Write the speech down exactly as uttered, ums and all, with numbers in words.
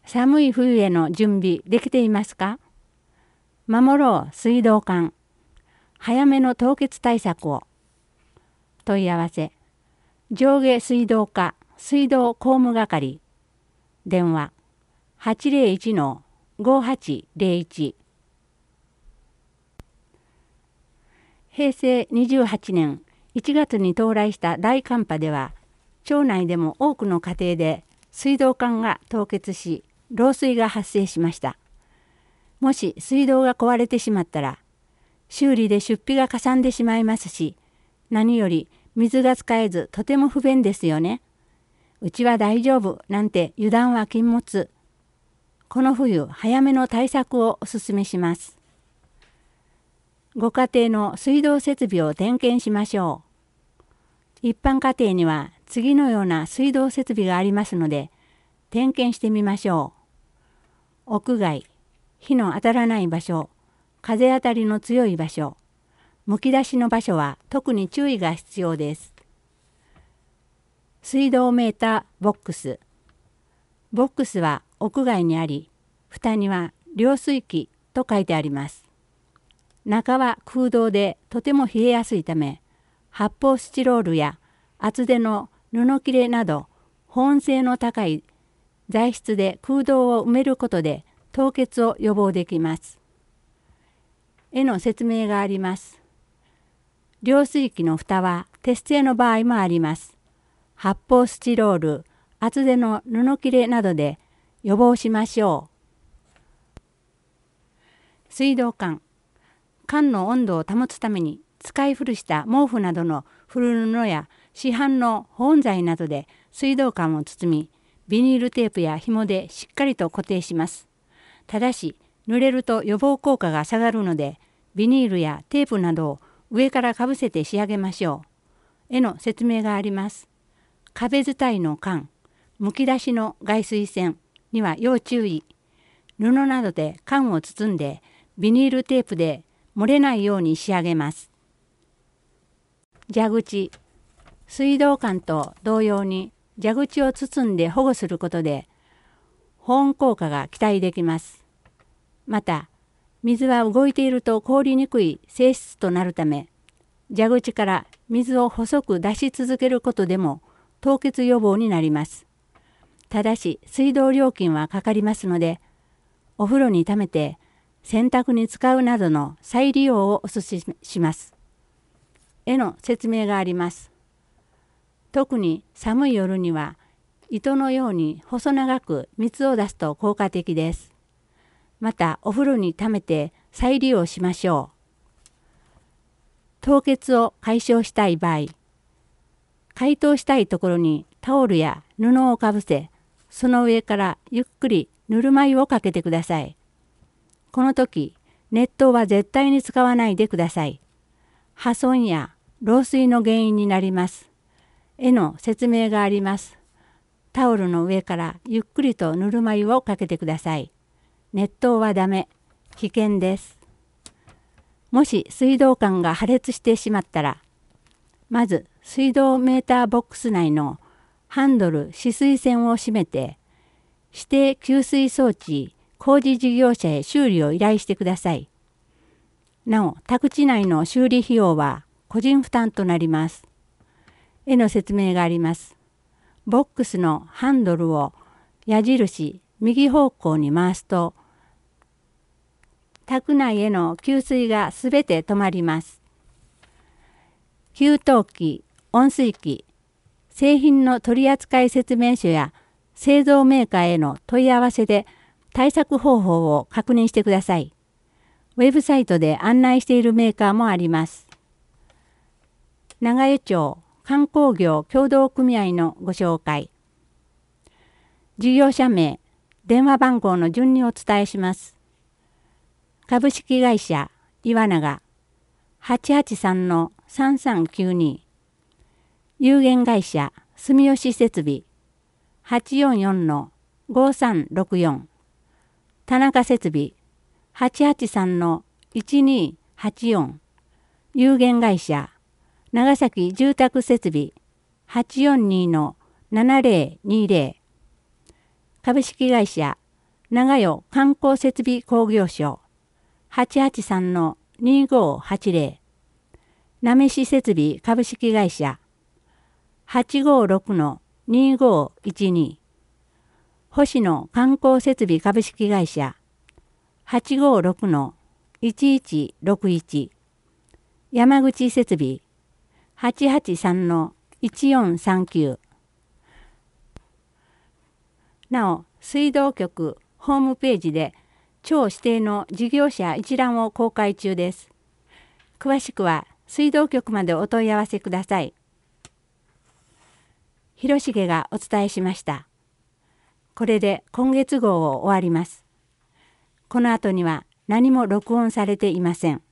寒い冬への準備できていますか？守ろう水道管。早めの凍結対策を。問い合わせ。上下水道課水道工務係。電話 はちゼロいちのごはちゼロいち。へいせいにじゅうはちねんいちがつに到来した大寒波では、町内でも多くの家庭で水道管が凍結し、漏水が発生しました。もし水道が壊れてしまったら、修理で出費がかさんでしまいますし、何より水が使えずとても不便ですよね。うちは大丈夫なんて油断は禁物。この冬早めの対策をお勧めします。ご家庭の水道設備を点検しましょう。一般家庭には次のような水道設備がありますので、点検してみましょう。屋外、火の当たらない場所、風当たりの強い場所、むき出しの場所は特に注意が必要です。水道メーターボックス。ボックスは屋外にあり、蓋には涼水器と書いてあります。中は空洞でとても冷えやすいため、発泡スチロールや厚手の布切れなど保温性の高い材質で空洞を埋めることで凍結を予防できます。絵の説明があります。涼水器の蓋は鉄製の場合もあります。発泡スチロール、厚手の布切れなどで予防しましょう。水道管。管の温度を保つために使い古した毛布などの古布や市販の保温材などで水道管を包み、ビニールテープや紐でしっかりと固定します。ただし、濡れると予防効果が下がるので、ビニールやテープなどを上からかぶせて仕上げましょう。絵の説明があります。壁伝いの管、むき出しの外水栓には要注意。布などで管を包んで、ビニールテープで漏れないように仕上げます。蛇口。水道管と同様に蛇口を包んで保護することで保温効果が期待できます。また、水は動いていると凍りにくい性質となるため、蛇口から水を細く出し続けることでも凍結予防になります。ただし、水道料金はかかりますので、お風呂に溜めて洗濯に使うなどの再利用をお勧めします。絵の説明があります。特に寒い夜には糸のように細長く水を出すと効果的です。またお風呂に溜めて再利用しましょう。凍結を解消したい場合、解凍したいところにタオルや布をかぶせ、その上からゆっくりぬるま湯をかけてください。この時、熱湯は絶対に使わないでください。破損や漏水の原因になります。絵の説明があります。タオルの上からゆっくりとぬるま湯をかけてください。熱湯はダメ。危険です。もし水道管が破裂してしまったら、まず水道メーターボックス内のハンドル止水栓を閉めて、指定給水装置工事事業者へ修理を依頼してください。なお、宅地内の修理費用は個人負担となります。絵の説明があります。ボックスのハンドルを矢印右方向に回すと、宅内への給水がすべて止まります。給湯器、温水器、製品の取扱説明書や製造メーカーへの問い合わせで対策方法を確認してください。ウェブサイトで案内しているメーカーもあります。長湯町観光業協同組合のご紹介。事業者名、電話番号の順にお伝えします。株式会社岩永 はちはちさんのさんさんきゅうに、有限会社住吉設備 はちよんよんのごさんろくよん、田中設備 はちはちさんのいちにはちよん、有限会社長崎住宅設備 はちよんにのななぜろにぜろ、株式会社長与観光設備工業所 はちはちさんのにごはちぜろ なめし設備株式会社 はちごろくのにごいちに 星野観光設備株式会社 はちごろくのいちいちろくいち 山口設備 はちはちさんのいちよんさんきゅう。なお、水道局ホームページで町指定の事業者一覧を公開中です。詳しくは水道局までお問い合わせください。広重がお伝えしました。これで今月号を終わります。この後には何も録音されていません。